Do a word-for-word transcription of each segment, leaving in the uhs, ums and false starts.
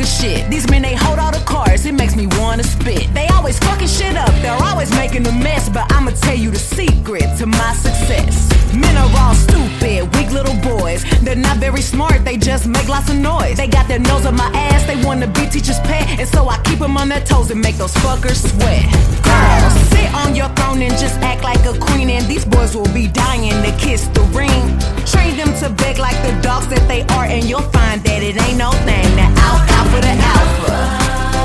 shit. These men, they hold all the cards, it makes me wanna spit. They always fucking shit up, they're always making a mess. But I'ma tell you the secret to my success. Men are all stupid, weak little boys. They're not very smart, they just make lots of noise. They got their nose up my ass, they wanna be teacher's pet. And so I keep them on their toes and make those fuckers sweat. Girls, sit on your throne and just act like a queen. And these boys will be dying to kiss the ring. Train them to beg like the dogs that they are, and you'll find that it ain't no thing. Now out, out for the alpha.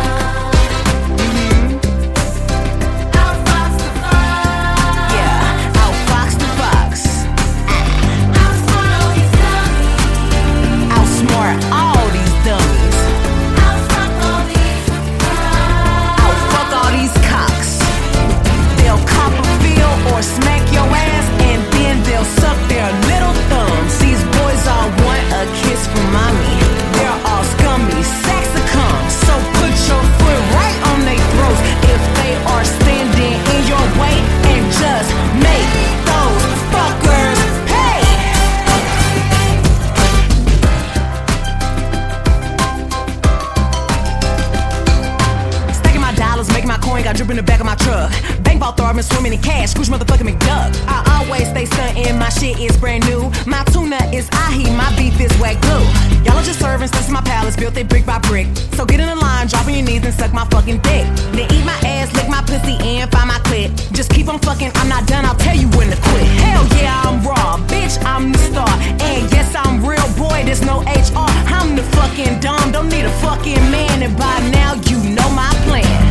All these dummies. Outfuck all these Outfuck all these cocks. They'll cop a feel or smack your ass, and then they'll suck their little thumbs. These boys all want a kiss from mommy. They're all scummy, sacks of cum. So put your foot right on their throats if they are standing in your way, and just make those fuckers pay. Make my coin, got drip in the back of my truck. Bank vault throw, I've been swimming in cash. Scrooge motherfucking McDuck. I always stay stuntin', my shit is brand new. My tuna is ahi, my beef is wet glue. Y'all are just servants, this is my palace, built it brick by brick. So get in the line, drop on your knees and suck my fucking dick. Then eat my ass, lick my pussy and find my clit. Just keep on fucking, I'm not done, I'll tell you when to quit. Hell yeah, I'm raw, bitch, I'm the star. And yes, I'm real, boy, there's no H R. I'm the fucking dom, don't need a fucking man. And by now, you know my plan.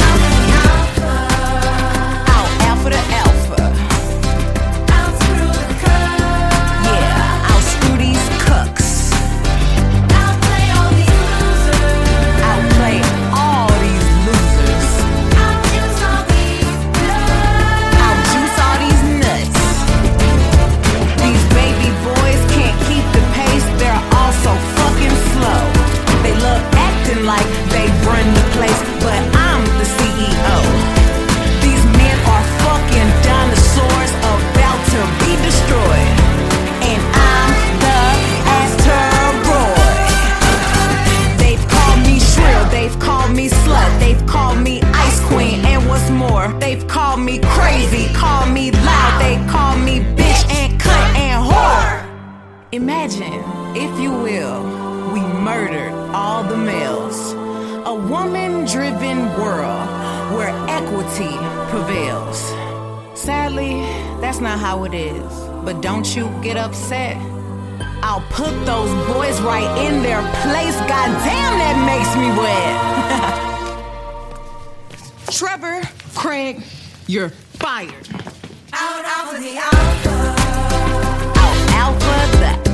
For the alpha. Out screw the cucks. Yeah, I'll screw these cucks. Outplay all these losers. Outplay all these losers. I'll juice all these nuts. I'll juice all these nuts. These baby boys can't keep the pace, they're all so fucking slow. They love acting like they run the place, but I'm the C E O. Dinosaurs about to be destroyed, and I'm the asteroid. They've called me shrill, they've called me slut, they've called me ice queen, and what's more, they've called me crazy, called me loud, they call me bitch and cunt and whore. Imagine, if you will, we murdered all the males. A woman-driven world where equity prevails. Sadly, that's not how it is. But don't you get upset. I'll put those boys right in their place. Goddamn, that makes me wet. Trevor, Craig, you're fired. Out, out for the alpha. Out, alpha the